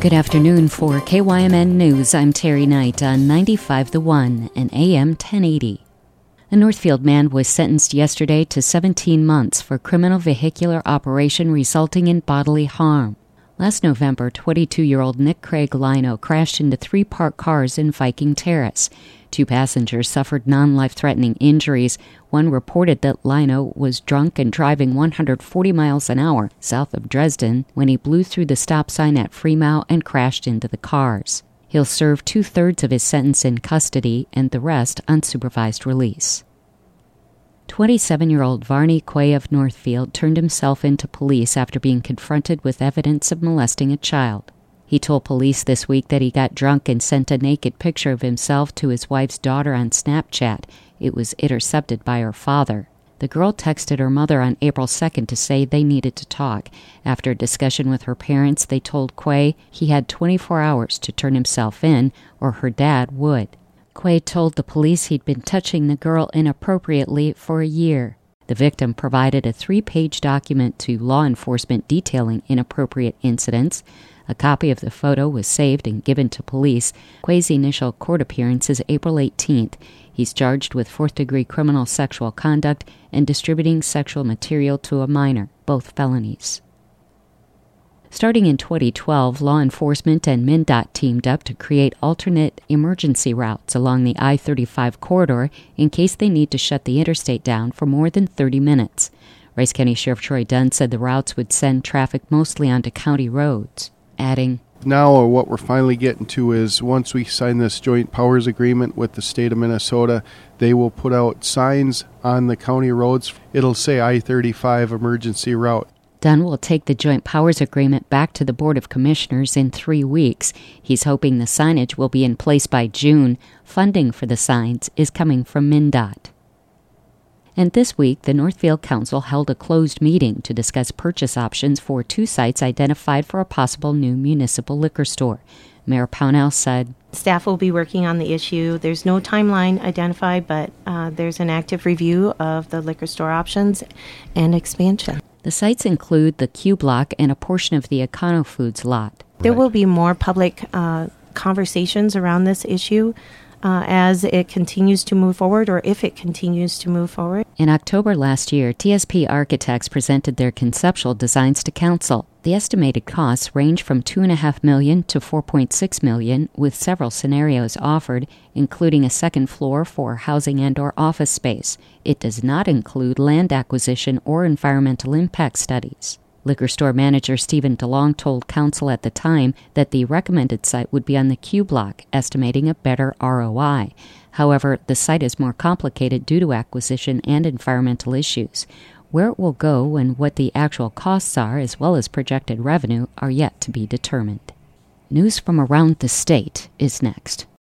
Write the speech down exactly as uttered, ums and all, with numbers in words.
Good afternoon for K Y M N News. I'm Terry Knight on ninety-five The One and A M ten eighty. A Northfield man was sentenced yesterday to seventeen months for criminal vehicular operation resulting in bodily harm. Last November, twenty-two-year-old Nick Craig Lino crashed into three parked cars in Viking Terrace. Two passengers suffered non-life-threatening injuries. One reported that Lino was drunk and driving one hundred forty miles an hour south of Dresden when he blew through the stop sign at Fremau and crashed into the cars. He'll serve two-thirds of his sentence in custody and the rest on supervised release. twenty-seven-year-old Varney Quay of Northfield turned himself into police after being confronted with evidence of molesting a child. He told police this week that he got drunk and sent a naked picture of himself to his wife's daughter on Snapchat. It was intercepted by her father. The girl texted her mother on April second to say they needed to talk. After a discussion with her parents, they told Quay he had twenty-four hours to turn himself in, or her dad would. Quay told the police he'd been touching the girl inappropriately for a year. The victim provided a three-page document to law enforcement detailing inappropriate incidents. A copy of the photo was saved and given to police. Quay's initial court appearance is April eighteenth. He's charged with fourth-degree criminal sexual conduct and distributing sexual material to a minor, both felonies. Starting in twenty twelve, law enforcement and MnDOT teamed up to create alternate emergency routes along the I thirty-five corridor in case they need to shut the interstate down for more than thirty minutes. Rice County Sheriff Troy Dunn said the routes would send traffic mostly onto county roads, adding, Now what we're finally getting to is once we sign this joint powers agreement with the state of Minnesota, they will put out signs on the county roads. It'll say I thirty-five emergency route. Dunn will take the joint powers agreement back to the Board of Commissioners in three weeks. He's hoping the signage will be in place by June. Funding for the signs is coming from MnDOT. And this week, the Northfield Council held a closed meeting to discuss purchase options for two sites identified for a possible new municipal liquor store. Mayor Pownell said, Staff will be working on the issue. There's no timeline identified, but uh, there's an active review of the liquor store options and expansion. The sites include the Q Block and a portion of the Econo Foods lot. There will be more public uh, conversations around this issue uh, as it continues to move forward, or if it continues to move forward. In October last year, T S P Architects presented their conceptual designs to Council. The estimated costs range from two point five million dollars to four point six million dollars, with several scenarios offered, including a second floor for housing and or office space. It does not include land acquisition or environmental impact studies. Liquor store manager Stephen DeLong told Council at the time that the recommended site would be on the Q Block, estimating a better R O I. However, the site is more complicated due to acquisition and environmental issues. Where it will go and what the actual costs are, as well as projected revenue, are yet to be determined. News from around the state is next.